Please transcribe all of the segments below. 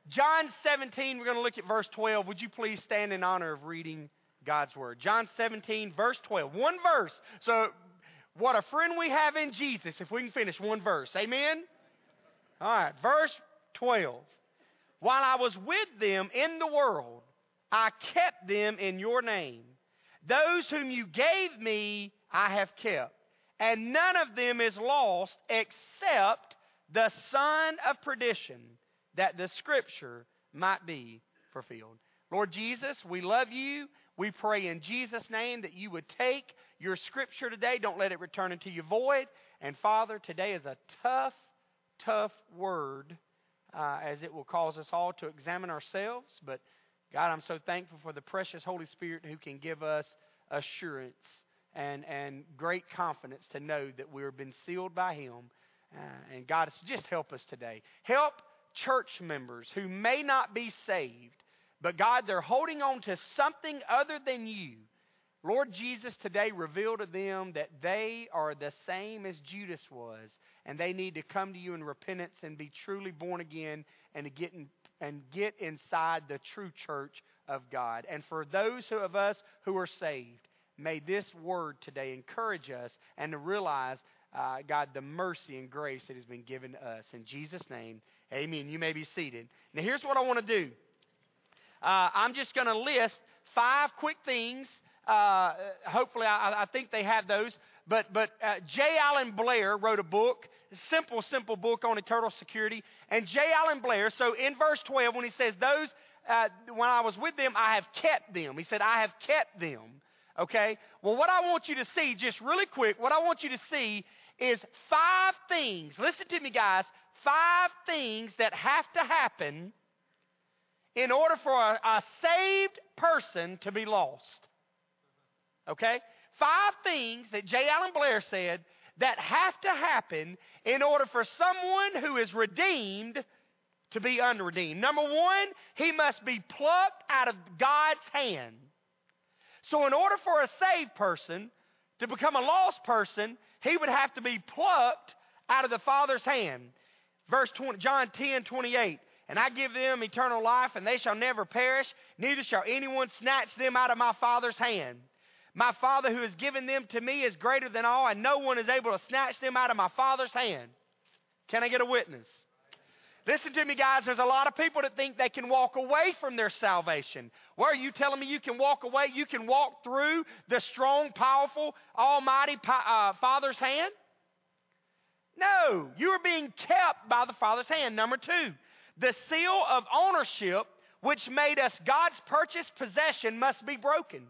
John 17, we're going to look at verse 12. Would you please stand in honor of reading God's Word? John 17, verse 12. One verse. So, what a friend we have in Jesus, if we can finish one verse. Amen? All right, verse 12. While I was with them in the world, I kept them in your name. Those whom you gave me, I have kept. And none of them is lost except the son of perdition, that the Scripture might be fulfilled. Lord Jesus, we love you. We pray in Jesus' name that you would take your Scripture today. Don't let it return into you void. And Father, today is a tough word, as it will cause us all to examine ourselves. But God, I'm so thankful for the precious Holy Spirit who can give us assurance and great confidence to know that we've been sealed by Him. And God, just help us today. Help church members who may not be saved, but God, they're holding on to something other than you. Lord Jesus, today reveal to them that they are the same as Judas was, and they need to come to you in repentance and be truly born again and get inside the true church of God. And for those of us who are saved, may this word today encourage us and to realize, God, the mercy and grace that has been given to us. In Jesus' name, amen. You may be seated. Now, here's what I want to do. I'm just going to list 5 quick things. Hopefully, I think they have those. But J. Allen Blair wrote a book, a simple book on eternal security. And J. Allen Blair, so in verse 12, when he says, those, when I was with them, I have kept them. He said, I have kept them. Okay? Well, what I want you to see, just really quick, what I want you to see is 5 things. Listen to me, guys. 5 things that have to happen in order for a saved person to be lost. Okay? 5 things that J. Allen Blair said that have to happen in order for someone who is redeemed to be unredeemed. Number 1, he must be plucked out of God's hand. So in order for a saved person to become a lost person, he would have to be plucked out of the Father's hand. Verse 20, John 10:28. And I give them eternal life, and they shall never perish, neither shall anyone snatch them out of my Father's hand. My Father who has given them to me is greater than all, and no one is able to snatch them out of my Father's hand. Can I get a witness? Listen to me, guys. There's a lot of people that think they can walk away from their salvation. Well, are you telling me you can walk away? You can walk through the strong, powerful, almighty Father's hand? No. You are being kept by the Father's hand. Number 2, the seal of ownership which made us God's purchased possession must be broken.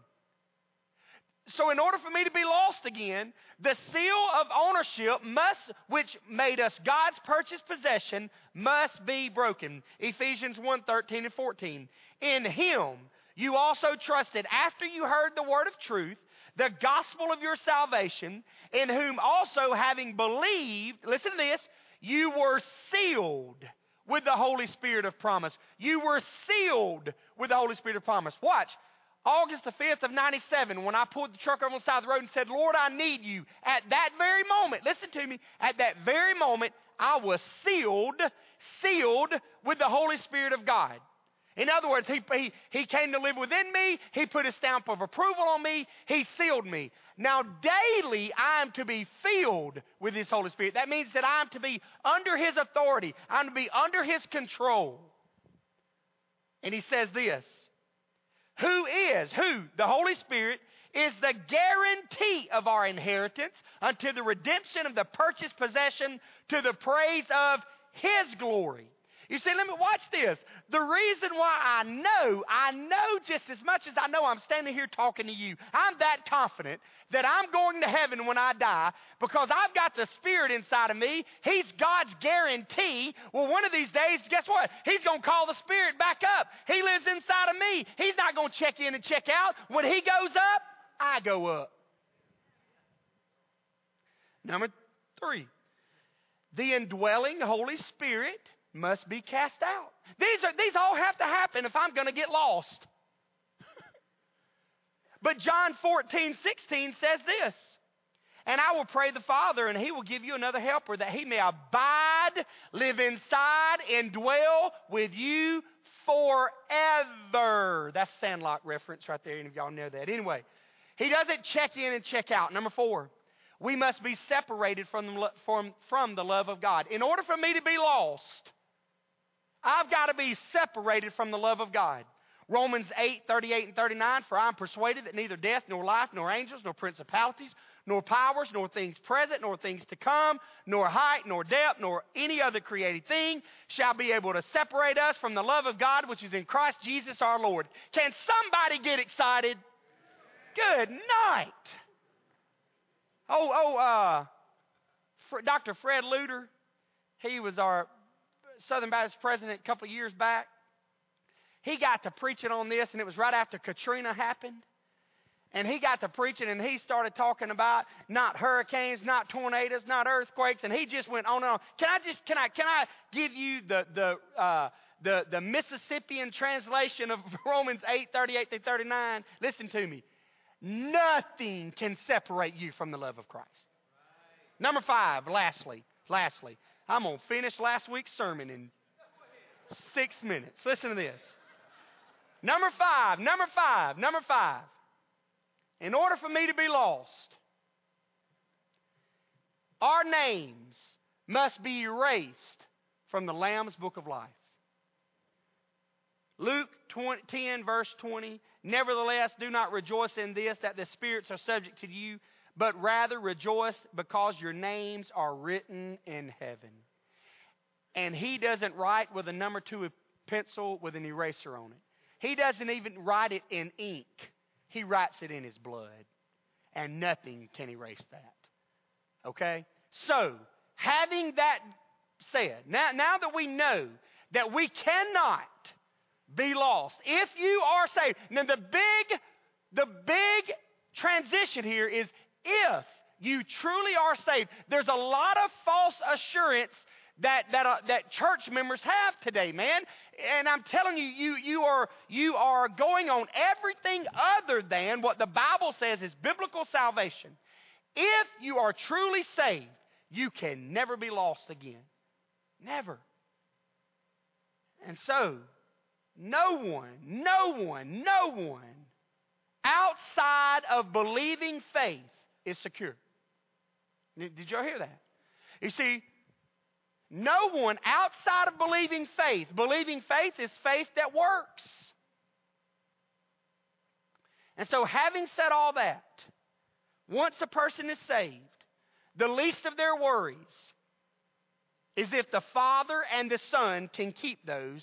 So in order for me to be lost again, the seal of ownership which made us God's purchased possession must be broken. Ephesians 1:13 and 14. In Him you also trusted after you heard the word of truth, the gospel of your salvation, in whom also having believed, listen to this, you were sealed with the Holy Spirit of promise. You were sealed with the Holy Spirit of promise. Watch. August the 5th of 97, when I pulled the truck over on the side of the road and said, Lord, I need you. At that very moment, listen to me, at that very moment, I was sealed with the Holy Spirit of God. In other words, he came to live within me. He put His stamp of approval on me. He sealed me. Now, daily, I am to be filled with His Holy Spirit. That means that I am to be under His authority. I'm to be under His control. And he says this, the Holy Spirit, is the guarantee of our inheritance unto the redemption of the purchased possession to the praise of His glory. You see, let me watch this. The reason why I know just as much as I know I'm standing here talking to you, I'm that confident that I'm going to heaven when I die because I've got the Spirit inside of me. He's God's guarantee. Well, one of these days, guess what? He's going to call the Spirit back up. He lives inside of me. He's not going to check in and check out. When He goes up, I go up. Number 3, the indwelling Holy Spirit must be cast out. These all have to happen if I'm going to get lost. But John 14:16 says this, And I will pray the Father, and He will give you another helper, that He may abide, live inside, and dwell with you forever. That's Sandlot reference right there. Any of y'all know that? Anyway, He doesn't check in and check out. Number 4, we must be separated from the love of God. In order for me to be lost, I've got to be separated from the love of God. Romans 8:38 and 39, for I am persuaded that neither death, nor life, nor angels, nor principalities, nor powers, nor things present, nor things to come, nor height, nor depth, nor any other created thing shall be able to separate us from the love of God which is in Christ Jesus our Lord. Can somebody get excited? Good night. Dr. Fred Luter, he was our Southern Baptist president a couple of years back. He got to preaching on this, and it was right after Katrina happened. And he got to preaching, and he started talking about not hurricanes, not tornadoes, not earthquakes, and he just went on and on. Can I give you the Mississippian translation of Romans 8:38 through 39? Listen to me. Nothing can separate you from the love of Christ. Number 5, lastly, I'm going to finish last week's sermon in 6 minutes. Listen to this. Number five. In order for me to be lost, our names must be erased from the Lamb's book of life. Luke 10, verse 20, nevertheless, do not rejoice in this, that the spirits are subject to you, but rather rejoice because your names are written in heaven. And he doesn't write with a number 2 pencil with an eraser on it. He doesn't even write it in ink. He writes it in his blood. And nothing can erase that. Okay? So, having that said, now that we know that we cannot be lost, if you are saved, now the big transition here is if you truly are saved. There's a lot of false assurance that church members have today, man. And I'm telling you, you are going on everything other than what the Bible says is biblical salvation. If you are truly saved, you can never be lost again. Never. And so, no one outside of believing faith is secure. Did y'all hear that? You see, no one outside of believing faith is faith that works. And so having said all that, once a person is saved, the least of their worries is if the Father and the Son can keep those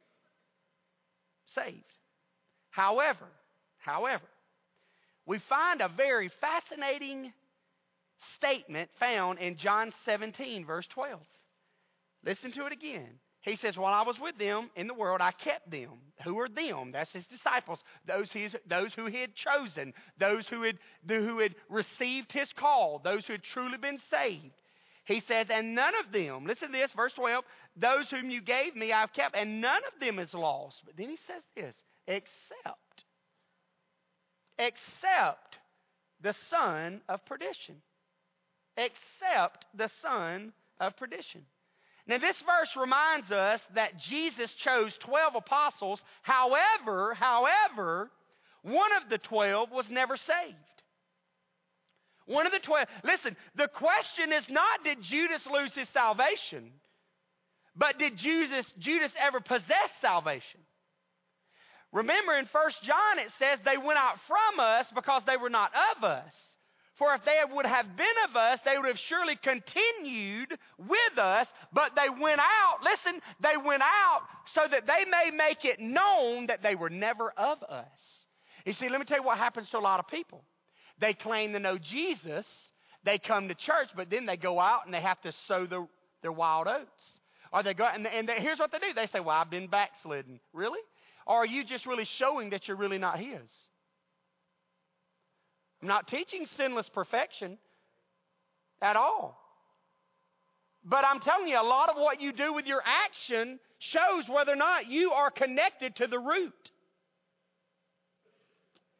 saved. However, we find a very fascinating statement found in John 17, verse 12. Listen to it again. He says, while I was with them in the world, I kept them. Who are them? That's his disciples. Those who he had chosen. Those who had received his call. Those who had truly been saved. He says, and none of them, listen to this, verse 12, those whom you gave me I've kept, and none of them is lost. But then he says this, except the son of perdition. Except the son of perdition. Now, this verse reminds us that Jesus chose 12 apostles. However, one of the 12 was never saved. One of the 12. Listen, the question is not did Judas lose his salvation, but did Judas ever possess salvation? Remember in 1 John it says they went out from us because they were not of us. For if they would have been of us, they would have surely continued with us, but they went out, listen, they went out so that they may make it known that they were never of us. You see, let me tell you what happens to a lot of people. They claim to know Jesus, they come to church, but then they go out and they have to sow their wild oats. Or they go, and here's what they do. They say, well, I've been backslidden. Really? Or are you just really showing that you're really not His? I'm not teaching sinless perfection at all. But I'm telling you, a lot of what you do with your action shows whether or not you are connected to the root.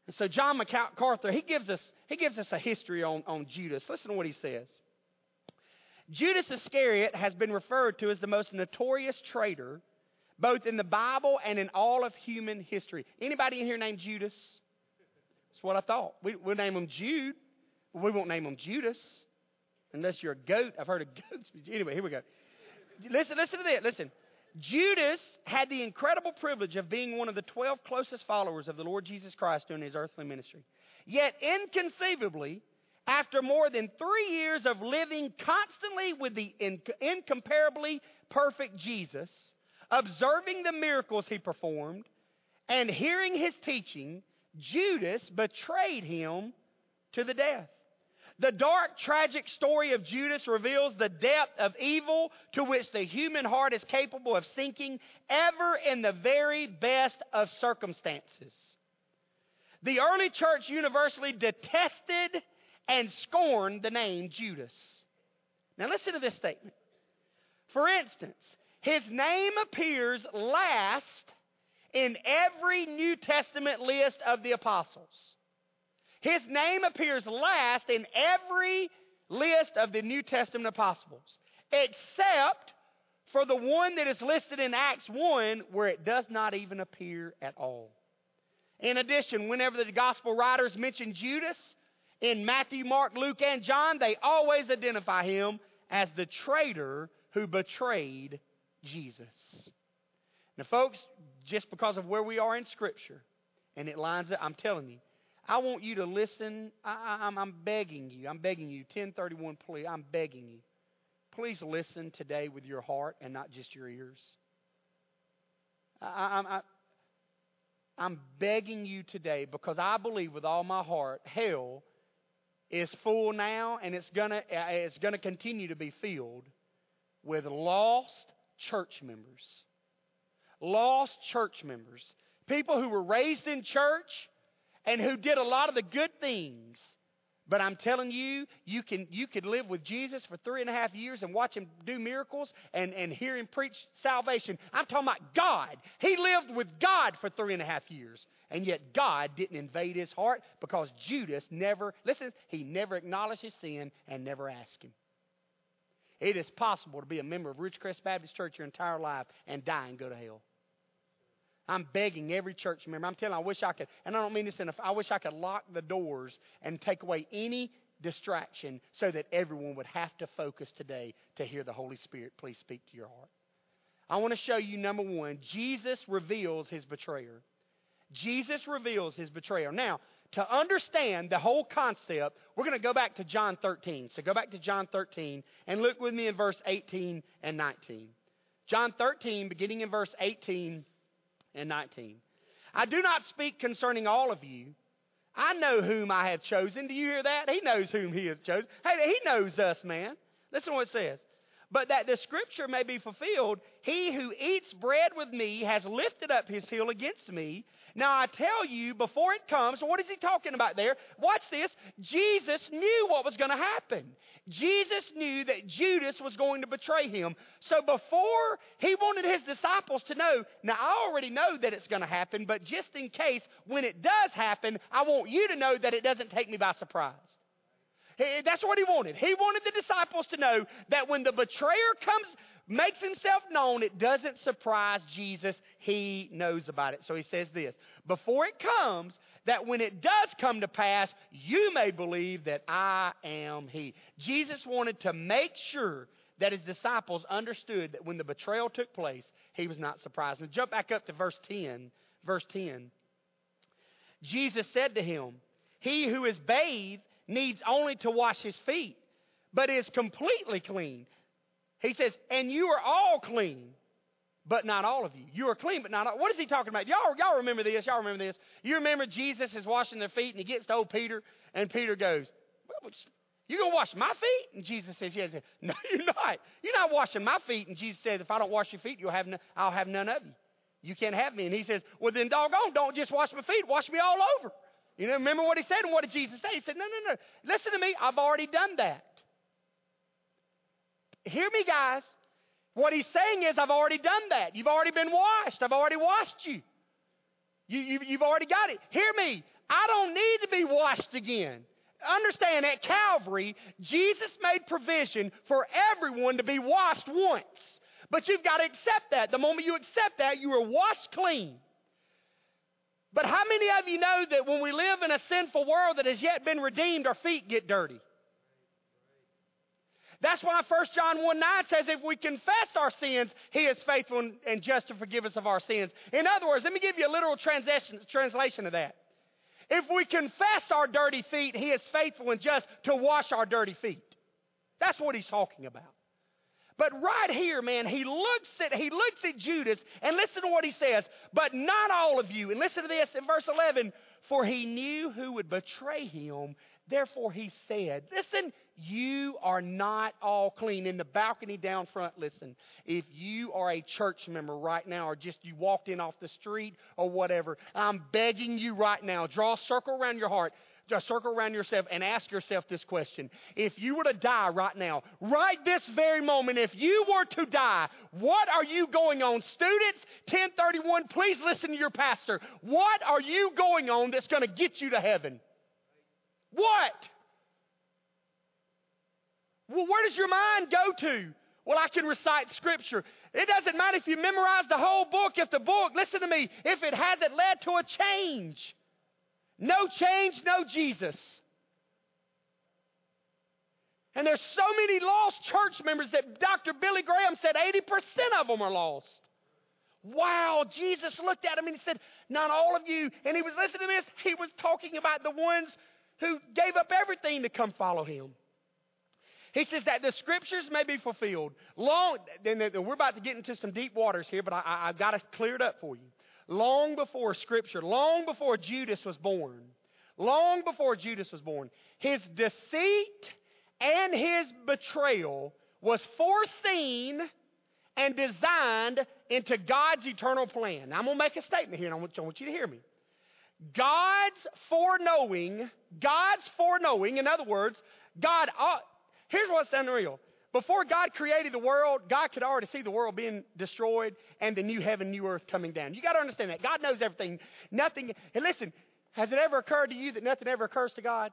So John MacArthur, he gives us a history on Judas. Listen to what he says. Judas Iscariot has been referred to as the most notorious traitor, both in the Bible and in all of human history. Anybody in here named Judas? That's what I thought. We'll name him Jude. We won't name him Judas unless you're a goat. I've heard of goats. Anyway, here we go. Listen to this. Listen. Judas had the incredible privilege of being one of the 12 closest followers of the Lord Jesus Christ during his earthly ministry. Yet, inconceivably, after more than 3 years of living constantly with the incomparably perfect Jesus, observing the miracles he performed, and hearing his teaching, Judas betrayed him to the death. The dark, tragic story of Judas reveals the depth of evil to which the human heart is capable of sinking, ever in the very best of circumstances. The early church universally detested and scorned the name Judas. Now listen to this statement. For instance, his name appears last in every New Testament list of the apostles. His name appears last in every list of the New Testament apostles, except for the one that is listed in Acts 1, where it does not even appear at all. In addition, whenever the gospel writers mention Judas, in Matthew, Mark, Luke, and John, they always identify him as the traitor who betrayed Jesus. Now, folks, just because of where we are in Scripture, and it lines up, I'm telling you, I want you to listen. I'm begging you. 1031, please. I'm begging you. Please listen today with your heart and not just your ears. I'm begging you today because I believe with all my heart hell is full now, and it's gonna continue to be filled with lost church members. Lost church members. People who were raised in church and who did a lot of the good things. But I'm telling you, you could live with Jesus for 3.5 years and watch him do miracles and hear him preach salvation. I'm talking about God. He lived with God for 3.5 years. And yet God didn't invade his heart because Judas he never acknowledged his sin and never asked him. It is possible to be a member of Ridgecrest Baptist Church your entire life and die and go to hell. I'm begging every church member. I'm telling you, I wish I could, and I don't mean this I wish I could lock the doors and take away any distraction so that everyone would have to focus today to hear the Holy Spirit please speak to your heart. I want to show you, number one, Jesus reveals his betrayer. Jesus reveals his betrayer. Now, to understand the whole concept, we're going to go back to John 13. So go back to John 13 and look with me in verse 18 and 19. John 13, beginning in verse 18 and 19. I do not speak concerning all of you. I know whom I have chosen. Do you hear that? He knows whom he has chosen. Hey, he knows us, man. Listen to what it says. But that the scripture may be fulfilled, he who eats bread with me has lifted up his heel against me. Now I tell you, before it comes, what is he talking about there? Watch this. Jesus knew what was going to happen. Jesus knew that Judas was going to betray him. So before he wanted his disciples to know, now I already know that it's going to happen, but just in case, when it does happen, I want you to know that it doesn't take me by surprise. That's what he wanted. He wanted the disciples to know that when the betrayer makes himself known, it doesn't surprise Jesus. He knows about it. So he says this, before it comes, that when it does come to pass, you may believe that I am he. Jesus wanted to make sure that his disciples understood that when the betrayal took place, he was not surprised. Now jump back up to verse 10. Verse 10. Jesus said to him, he who is bathed needs only to wash his feet, but is completely clean. He says, and you are all clean, but not all of you. You are clean, but not all. What is he talking about? Y'all remember this? Y'all remember this? You remember Jesus is washing their feet, and he gets to old Peter, and Peter goes, well, you going to wash my feet? And Jesus says, yes. No, you're not. You're not washing my feet. And Jesus says, if I don't wash your feet, I'll have none of you. You can't have me. And he says, well, then doggone, don't just wash my feet. Wash me all over. You know, remember what he said, and what did Jesus say? He said, no. Listen to me. I've already done that. Hear me, guys. What he's saying is, I've already done that. You've already been washed. I've already washed you. You've already got it. Hear me. I don't need to be washed again. Understand, at Calvary, Jesus made provision for everyone to be washed once. But you've got to accept that. The moment you accept that, you are washed clean. But how many of you know that when we live in a sinful world that has yet been redeemed, our feet get dirty? That's why 1 John 1:9 says if we confess our sins, He is faithful and just to forgive us of our sins. In other words, let me give you a literal translation of that. If we confess our dirty feet, He is faithful and just to wash our dirty feet. That's what He's talking about. But right here, man, He looks at Judas, and listen to what He says. But not all of you. And listen to this in verse 11. For He knew who would betray Him. Therefore He said, listen, you are not all clean. In the balcony down front, listen, if you are a church member right now or just you walked in off the street or whatever, I'm begging you right now, draw a circle around your heart, a circle around yourself and ask yourself this question. If you were to die right now, right this very moment, if you were to die, what are you going on? Students, 1031, please listen to your pastor. What are you going on that's going to get you to heaven? What? Well, where does your mind go to? Well, I can recite Scripture. It doesn't matter if you memorize the whole book. If the book, listen to me, if it hasn't led to a change. No change, no Jesus. And there's so many lost church members that Dr. Billy Graham said 80% of them are lost. Wow, Jesus looked at him and He said, not all of you. And He was listening to this. He was talking about the ones who gave up everything to come follow Him. He says that the Scriptures may be fulfilled. We're about to get into some deep waters here, but I've got to clear it up for you. Long before Scripture, long before Judas was born, His deceit and His betrayal was foreseen and designed into God's eternal plan. Now, I'm going to make a statement here, and I want you to hear me. God's foreknowing, in other words, here's what's unreal. Before God created the world, God could already see the world being destroyed and the new heaven, new earth coming down. You got to understand that. God knows everything. Nothing. And listen, has it ever occurred to you that nothing ever occurs to God?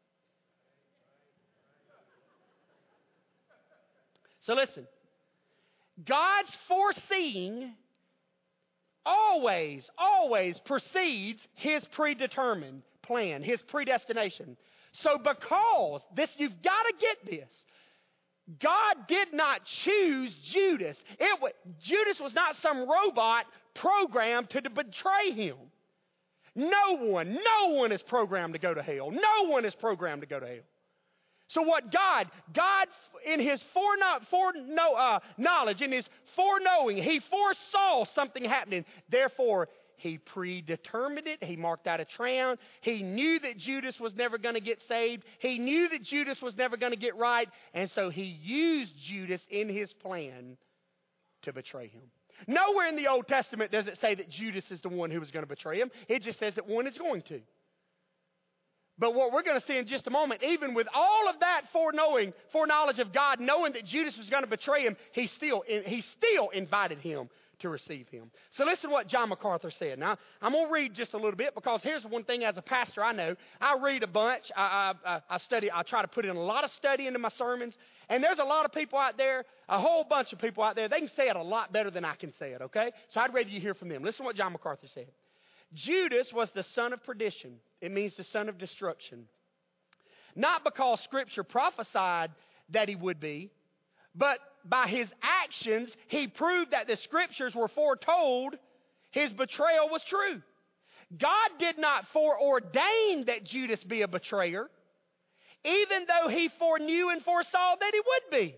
So listen. God's foreseeing always precedes His predetermined plan, His predestination. So because this, you've got to get this. God did not choose Judas. Judas was not some robot programmed to betray Him. No one is programmed to go to hell. No one is programmed to go to hell. So what God in His knowledge, in His foreknowing, He foresaw something happening. Therefore, He predetermined it. He marked out a trail. He knew that Judas was never going to get saved. He knew that Judas was never going to get right. And so He used Judas in His plan to betray Him. Nowhere in the Old Testament does it say that Judas is the one who was going to betray Him. It just says that one is going to. But what we're going to see in just a moment, even with all of that foreknowledge of God, knowing that Judas was going to betray Him, He still invited him to receive Him. So listen to what John MacArthur said. Now, I'm going to read just a little bit because here's one thing as a pastor I know. I read a bunch. I study. I try to put in a lot of study into my sermons. And there's a lot of people out there, a whole bunch of people out there. They can say it a lot better than I can say it, okay? So I'd rather you hear from them. Listen to what John MacArthur said. Judas was the son of perdition. It means the son of destruction. Not because Scripture prophesied that he would be, but by his actions, he proved that the Scriptures were foretold his betrayal was true. God did not foreordain that Judas be a betrayer, even though He foreknew and foresaw that he would be.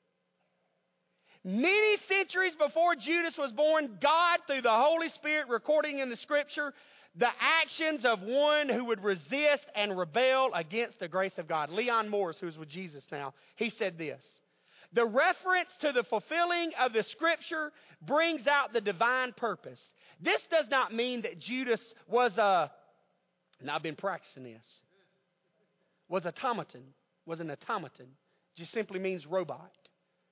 Many centuries before Judas was born, God, through the Holy Spirit, recording in the Scripture the actions of one who would resist and rebel against the grace of God. Leon Morris, who's with Jesus now, he said this: the reference to the fulfilling of the Scripture brings out the divine purpose. This does not mean that Judas was and I've been practicing this, was an automaton. Just simply means robot.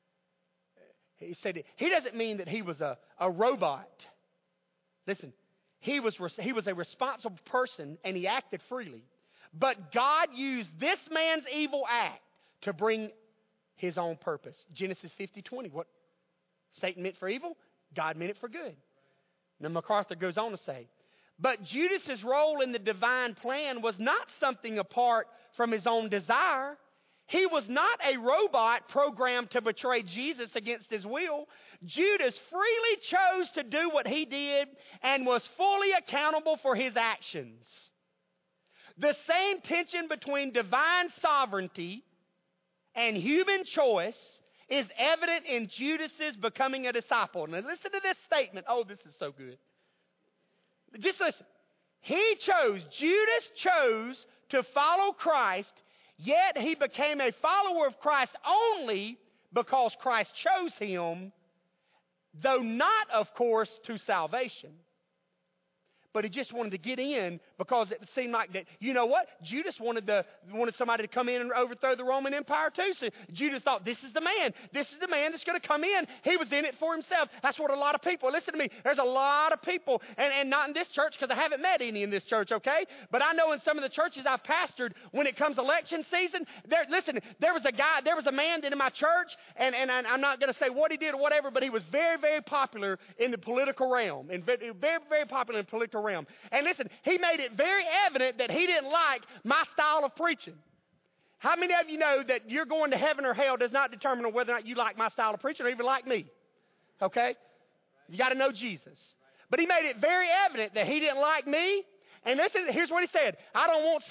He said he doesn't mean that he was a robot. Listen, He was a responsible person, and he acted freely. But God used this man's evil act to bring his own purpose. Genesis 50:20. What Satan meant for evil, God meant it for good. Now MacArthur goes on to say, but Judas's role in the divine plan was not something apart from his own desire. He was not a robot programmed to betray Jesus against his will. Judas freely chose to do what he did and was fully accountable for his actions. The same tension between divine sovereignty and human choice is evident in Judas's becoming a disciple. Now listen to this statement. Oh, this is so good. Just listen. Judas chose to follow Christ, yet he became a follower of Christ only because Christ chose him, though not, of course, to salvation. But he just wanted to get in because it seemed like that, you know what? Judas wanted somebody to come in and overthrow the Roman Empire too. So Judas thought, this is the man. This is the man that's going to come in. He was in it for himself. That's what a lot of people, listen to me, there's a lot of people, and not in this church because I haven't met any in this church, okay? But I know in some of the churches I've pastored, when it comes election season, there was a man in my church, and I'm not going to say what he did or whatever, but he was very, very popular in the political realm, and very, very popular in the political realm. And listen, he made it very evident that he didn't like my style of preaching. How many of you know that you're going to heaven or hell does not determine whether or not you like my style of preaching or even like me? Okay? You got to know Jesus. But he made it very evident that he didn't like me. And listen, here's what he said. I don't want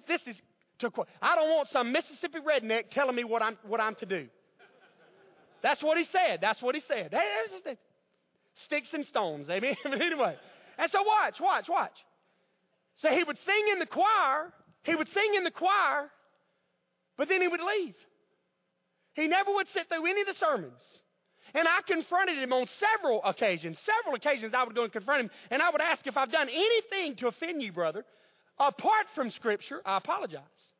some Mississippi redneck telling me what I'm to do. That's what he said. That's what he said. Hey, sticks and stones. Amen. Anyway. And so watch. So he would sing in the choir, but then he would leave. He never would sit through any of the sermons. And I confronted him on several occasions. I would go and confront him, and I would ask, if I've done anything to offend you, brother, apart from Scripture, I apologize.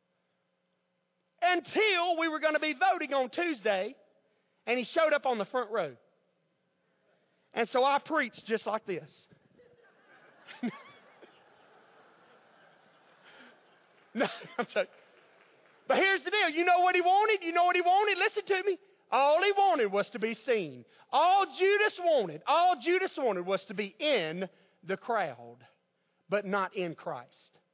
Until we were going to be voting on Tuesday, and he showed up on the front row. And so I preached just like this. No, I'm joking. But here's the deal. You know what he wanted? Listen to me. All he wanted was to be seen. All Judas wanted was to be in the crowd, but not in Christ.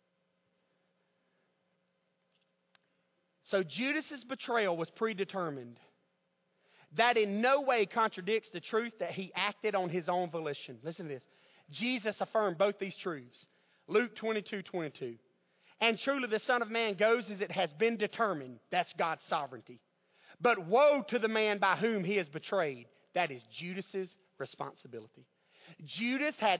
So Judas's betrayal was predetermined. That in no way contradicts the truth that he acted on his own volition. Listen to this. Jesus affirmed both these truths. Luke 22:22. And truly the Son of Man goes as it has been determined. That's God's sovereignty. But woe to the man by whom he is betrayed. That is Judas's responsibility. Judas had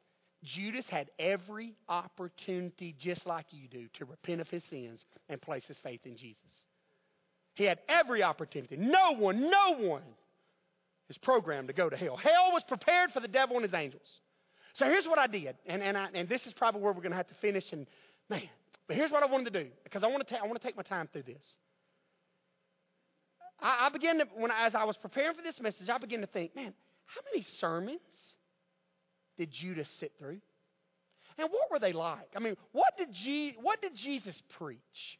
every opportunity, just like you do, to repent of his sins and place his faith in Jesus. He had every opportunity. No one is programmed to go to hell. Hell was prepared for the devil and his angels. So here's what I did, and this is probably where we're going to have to finish. And man, but here's what I wanted to do, because I want to take my time through this. I began to, as I was preparing for this message, I began to think, man, how many sermons did Judas sit through? And what were they like? I mean, what did Jesus preach?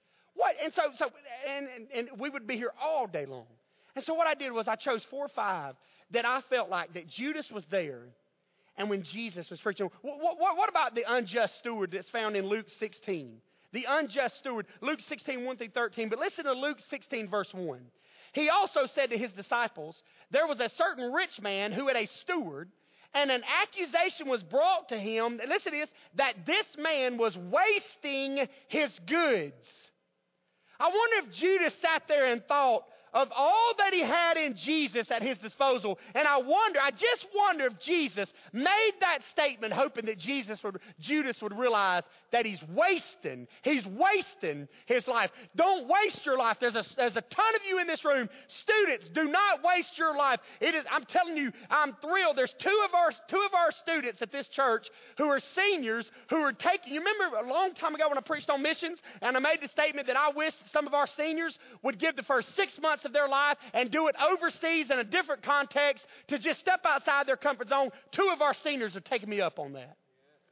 And we would be here all day long. And so what I did was I chose 4 or 5 that I felt like that Judas was there, and when Jesus was preaching. What about the unjust steward that's found in Luke 16? The unjust steward, Luke 16, 1 through 13. But listen to Luke 16, verse 1. He also said to his disciples, there was a certain rich man who had a steward, and an accusation was brought to him, listen to this, that this man was wasting his goods. I wonder if Judas sat there and thought of all that he had in Jesus at his disposal. And I just wonder if Jesus made that statement hoping that Judas would realize that he's wasting his life. Don't waste your life. There's a ton of you in this room. Students, do not waste your life. I'm telling you, I'm thrilled. There's two of our students at this church who are seniors who are taking, you remember a long time ago when I preached on missions and I made the statement that I wished some of our seniors would give the first 6 months of their life and do it overseas in a different context to just step outside their comfort zone. 2 of our seniors are taking me up on that.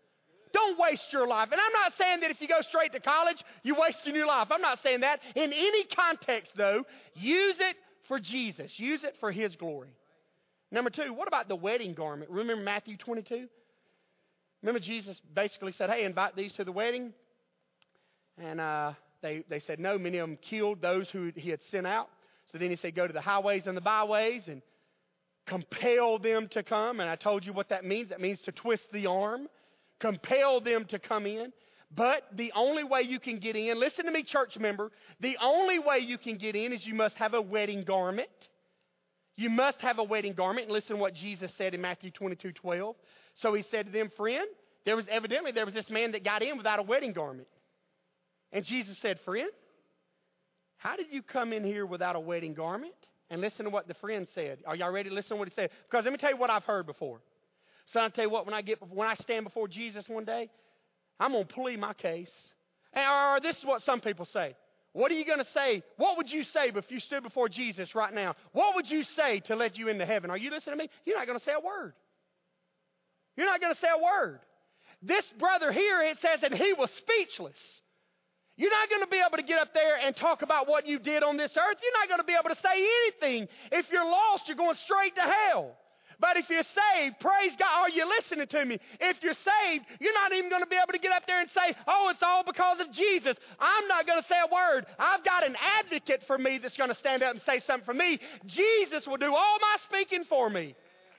Don't waste your life. And I'm not saying that if you go straight to college, you're wasting your life. I'm not saying that. In any context, though, use it for Jesus. Use it for His glory. Number 2, what about the wedding garment? Remember Matthew 22? Remember Jesus basically said, hey, invite these to the wedding. And they said no. Many of them killed those who He had sent out. So then He said, go to the highways and the byways and compel them to come. And I told you what that means. That means to twist the arm. Compel them to come in. But the only way you can get in, listen to me, church member, the only way you can get in is you must have a wedding garment. You must have a wedding garment. And listen to what Jesus said in Matthew 22:12. So He said to them, friend, there was this man that got in without a wedding garment. And Jesus said, friend, how did you come in here without a wedding garment? And listen to what the friend said. Are y'all ready to listen to what he said? Because let me tell you what I've heard before. So I'll tell you what, when I stand before Jesus one day, I'm going to plead my case. Or this is what some people say. What are you going to say? What would you say if you stood before Jesus right now? What would you say to let you into heaven? Are you listening to me? You're not going to say a word. You're not going to say a word. This brother here, it says that he was speechless. You're not going to be able to get up there and talk about what you did on this earth. You're not going to be able to say anything. If you're lost, you're going straight to hell. But if you're saved, praise God. Are you listening to me? If you're saved, you're not even going to be able to get up there and say, oh, it's all because of Jesus. I'm not going to say a word. I've got an advocate for me that's going to stand up and say something for me. Jesus will do all my speaking for me.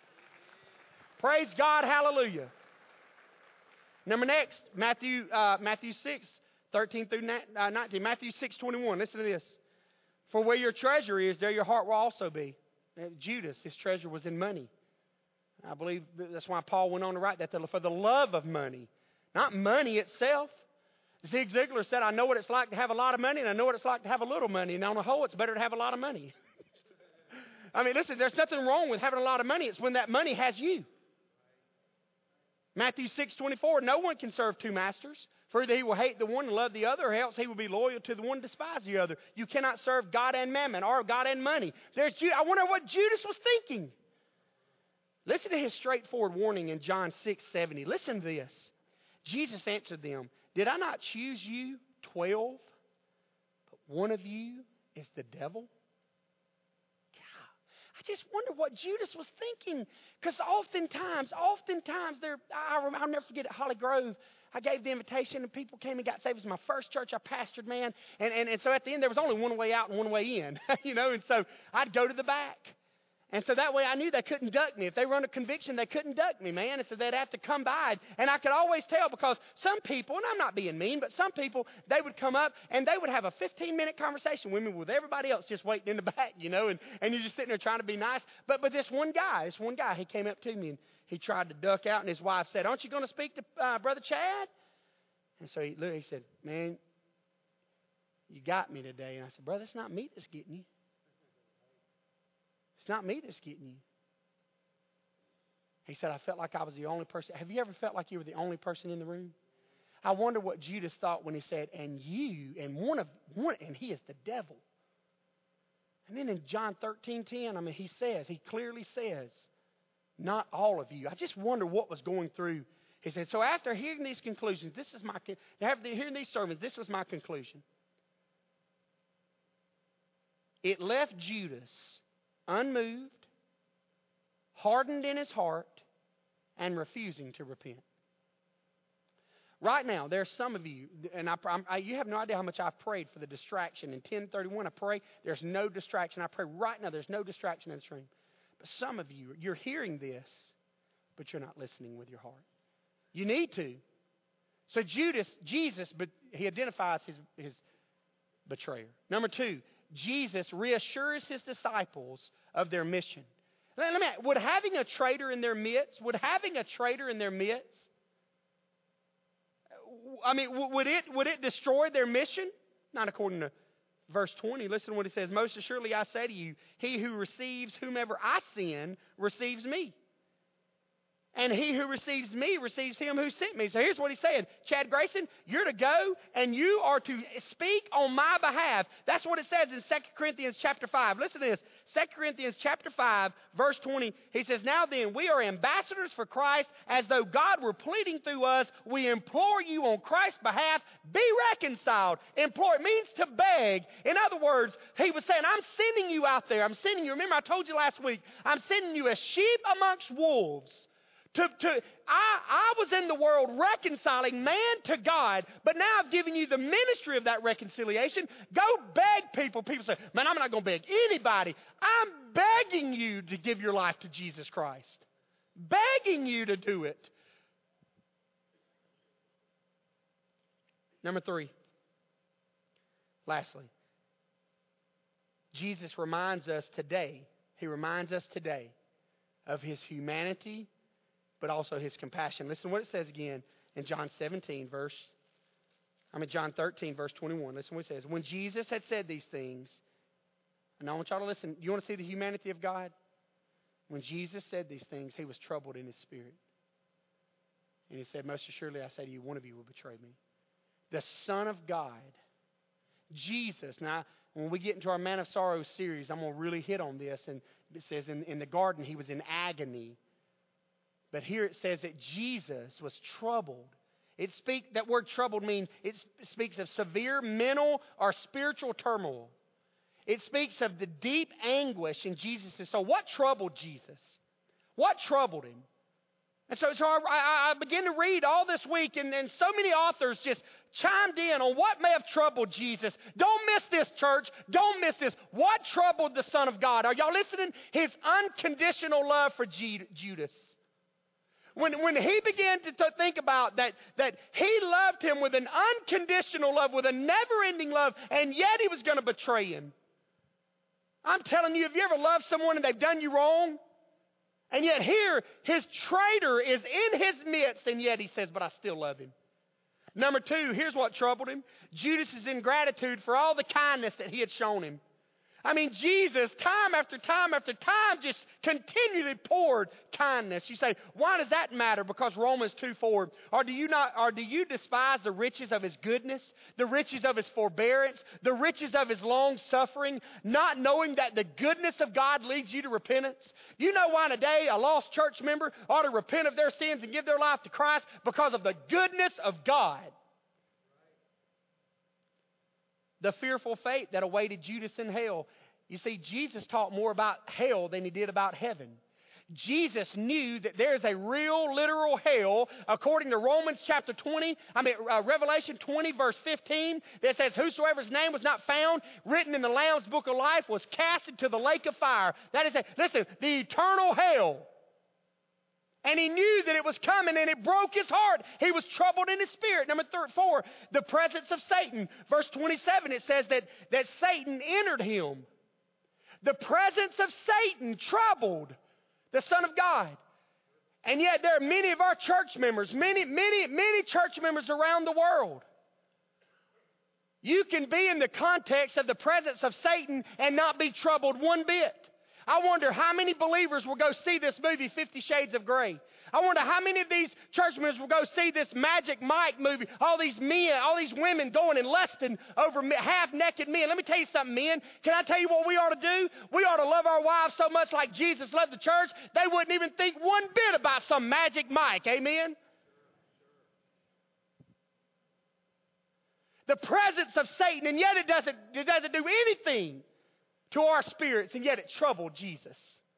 Praise God. Hallelujah. Number next, Matthew 6, 13 through 19. Matthew 6:21. Listen to this. For where your treasure is, there your heart will also be. Judas, his treasure was in money. I believe that's why Paul went on to write that, for the love of money, not money itself. Zig Ziglar said, I know what it's like to have a lot of money, and I know what it's like to have a little money. And on the whole, it's better to have a lot of money. I mean, listen, there's nothing wrong with having a lot of money. It's when that money has you. Matthew 6:24, no one can serve two masters. For either he will hate the one and love the other, or else he will be loyal to the one and despise the other. You cannot serve God and mammon, or God and money. I wonder what Judas was thinking. Listen to his straightforward warning in John 6:70. Listen to this. Jesus answered them, did I not choose you 12? But one of you is the devil? I just wonder what Judas was thinking. Because oftentimes, I'll never forget at Holly Grove, I gave the invitation and people came and got saved. It was my first church I pastored, man. And so at the end, there was only one way out and one way in, and so I'd go to the back. And so that way I knew they couldn't duck me. If they were under conviction, they couldn't duck me, man. And so they'd have to come by. And I could always tell because some people, and I'm not being mean, but some people, they would come up and they would have a 15-minute conversation with me with everybody else just waiting in the back, and you're just sitting there trying to be nice. But this one guy, he came up to me and he tried to duck out, and his wife said, aren't you going to speak to Brother Chad? And so he said, man, you got me today. And I said, brother, it's not me that's getting you. It's not me that's getting you. He said, I felt like I was the only person. Have you ever felt like you were the only person in the room? I wonder what Judas thought when he said, and you, and and he is the devil. And then in John 13:10, he clearly says, not all of you. I just wonder what was going through. He said, so after hearing these conclusions, hearing these sermons, this was my conclusion. It left Judas unmoved, hardened in his heart, and refusing to repent. Right now, there's some of you, and you have no idea how much I've prayed for the distraction. In 10:31, I pray there's no distraction. I pray right now there's no distraction in this room. But some of you, you're hearing this, but you're not listening with your heart. You need to. So Jesus, but he identifies his betrayer. Number 2, Jesus reassures his disciples of their mission. Let me ask, would having a traitor in their midst, would it destroy their mission? Not according to verse 20. Listen to what it says. Most assuredly I say to you, he who receives whomever I send receives me. And he who receives me receives him who sent me. So here's what he's saying. Chad Grayson, you're to go and you are to speak on my behalf. That's what it says in 2 Corinthians chapter 5. Listen to this. 2 Corinthians chapter 5, verse 20. He says, now then, we are ambassadors for Christ, as though God were pleading through us. We implore you on Christ's behalf, be reconciled. Implore, it means to beg. In other words, he was saying, I'm sending you out there. I'm sending you. Remember, I told you last week, I'm sending you as sheep amongst wolves. I was in the world reconciling man to God, but now I've given you the ministry of that reconciliation. Go beg people. People say, man, I'm not going to beg anybody. I'm begging you to give your life to Jesus Christ. Begging you to do it. Number 3. Lastly, Jesus reminds us today, he reminds us today of his humanity, but also his compassion. Listen to what it says again in John 13, verse 21. Listen to what it says. When Jesus had said these things, and I want y'all to listen. You want to see the humanity of God? When Jesus said these things, he was troubled in his spirit. And he said, most assuredly I say to you, one of you will betray me. The Son of God, Jesus. Now, when we get into our Man of Sorrows series, I'm going to really hit on this. And it says in the garden, he was in agony. But here it says that Jesus was troubled. That word troubled means it speaks of severe mental or spiritual turmoil. It speaks of the deep anguish in Jesus' soul. What troubled Jesus? What troubled him? And so I began to read all this week, and so many authors just chimed in on what may have troubled Jesus. Don't miss this, church. Don't miss this. What troubled the Son of God? Are y'all listening? His unconditional love for Judas. When he began to think about that he loved him with an unconditional love, with a never-ending love, and yet he was going to betray him. I'm telling you, have you ever loved someone and they've done you wrong? And yet here, his traitor is in his midst, and yet he says, but I still love him. Number 2, here's what troubled him. Judas' ingratitude for all the kindness that he had shown him. I mean, Jesus, time after time after time, just continually poured kindness. You say, why does that matter? Because Romans 2:4. Or do you despise the riches of his goodness, the riches of his forbearance, the riches of his long suffering, not knowing that the goodness of God leads you to repentance? You know why today a lost church member ought to repent of their sins and give their life to Christ? Because of the goodness of God. The fearful fate that awaited Judas in hell. You see, Jesus taught more about hell than he did about heaven. Jesus knew that there's a real, literal hell, according to Revelation 20, verse 15, that says, whosoever's name was not found written in the Lamb's book of life was cast into the lake of fire. That is, listen, the eternal hell. And he knew that it was coming, and it broke his heart. He was troubled in his spirit. Number 4, the presence of Satan. Verse 27, it says that Satan entered him. The presence of Satan troubled the Son of God. And yet there are many of our church members, many church members around the world. You can be in the context of the presence of Satan and not be troubled one bit. I wonder how many believers will go see this movie, 50 Shades of Grey. I wonder how many of these church members will go see this Magic Mike movie. All these men, all these women going and lusting over half-naked men. Let me tell you something, men. Can I tell you what we ought to do? We ought to love our wives so much like Jesus loved the church, they wouldn't even think one bit about some Magic Mike. Amen? The presence of Satan, and yet it doesn't do anything to our spirits, and yet it troubled Jesus.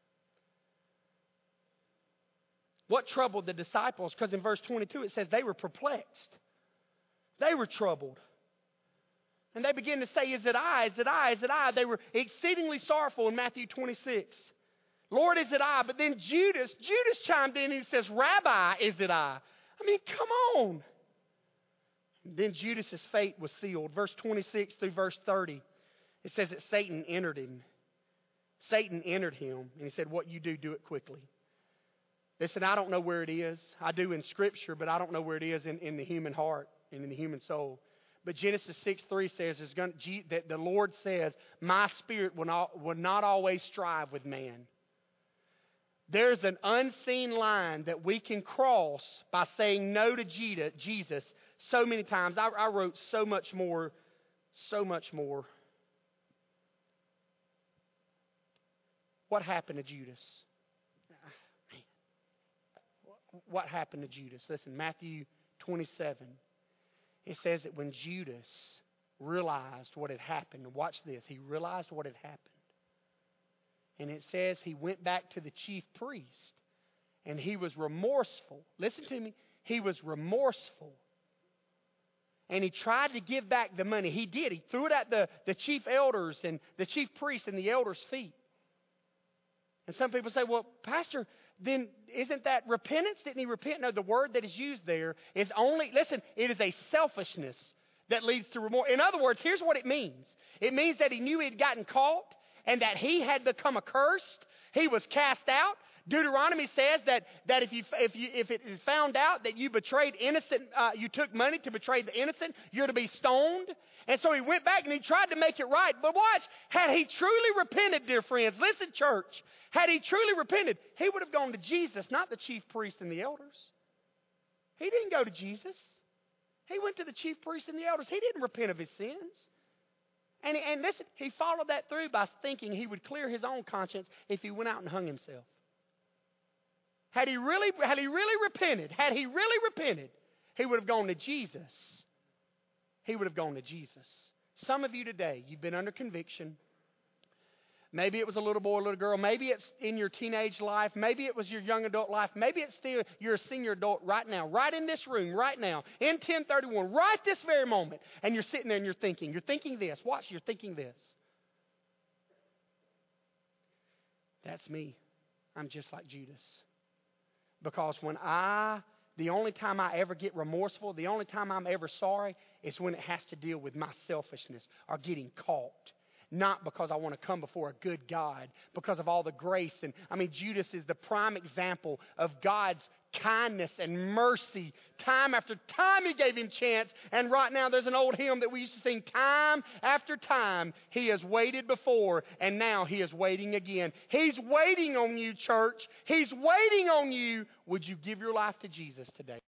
What troubled the disciples? Because in verse 22 it says they were perplexed. They were troubled. And they began to say, is it I? Is it I? Is it I? They were exceedingly sorrowful in Matthew 26. Lord, is it I? But then Judas chimed in and he says, Rabbi, is it I? I mean, come on. Then Judas' fate was sealed. Verse 26 through verse 30. It says that Satan entered him. Satan entered him, and he said, what you do, do it quickly. Listen, I don't know where it is. I do in Scripture, but I don't know where it is in the human heart and in the human soul. But Genesis 6:3 says that the Lord says, my spirit will not always strive with man. There's an unseen line that we can cross by saying no to Jesus so many times. I wrote so much more. What happened to Judas? What happened to Judas? Listen, Matthew 27. It says that when Judas realized what had happened, watch this, he realized what had happened. And it says he went back to the chief priest and he was remorseful. Listen to me. He was remorseful. And he tried to give back the money. He did. He threw it at the chief elders and the chief priests and the elders' feet. And some people say, well, Pastor, then isn't that repentance? Didn't he repent? No, the word that is used there is only, listen, it is a selfishness that leads to remorse. In other words, here's what it means. It means that he knew he had gotten caught and that he had become accursed. He was cast out. Deuteronomy says that if it is found out that you betrayed innocent, you took money to betray the innocent, you're to be stoned. And so he went back and he tried to make it right. But watch, had he truly repented, dear friends, listen, church, had he truly repented, he would have gone to Jesus, not the chief priest and the elders. He didn't go to Jesus. He went to the chief priest and the elders. He didn't repent of his sins. And listen, he followed that through by thinking he would clear his own conscience if he went out and hung himself. Had he really repented, he would have gone to Jesus. He would have gone to Jesus. Some of you today, you've been under conviction. Maybe it was a little boy, a little girl. Maybe it's in your teenage life. Maybe it was your young adult life. Maybe it's still you're a senior adult right now, right in this room, right now, in 1031, right this very moment. And you're sitting there and you're thinking this. Watch, you're thinking this. That's me. I'm just like Judas. Because the only time I ever get remorseful, the only time I'm ever sorry is when it has to deal with my selfishness or getting caught. Not because I want to come before a good God, because of all the grace. And Judas is the prime example of God's kindness and mercy. Time after time he gave him chance. And right now there's an old hymn that we used to sing time after time. He has waited before and now he is waiting again. He's waiting on you, church. He's waiting on you. Would you give your life to Jesus today?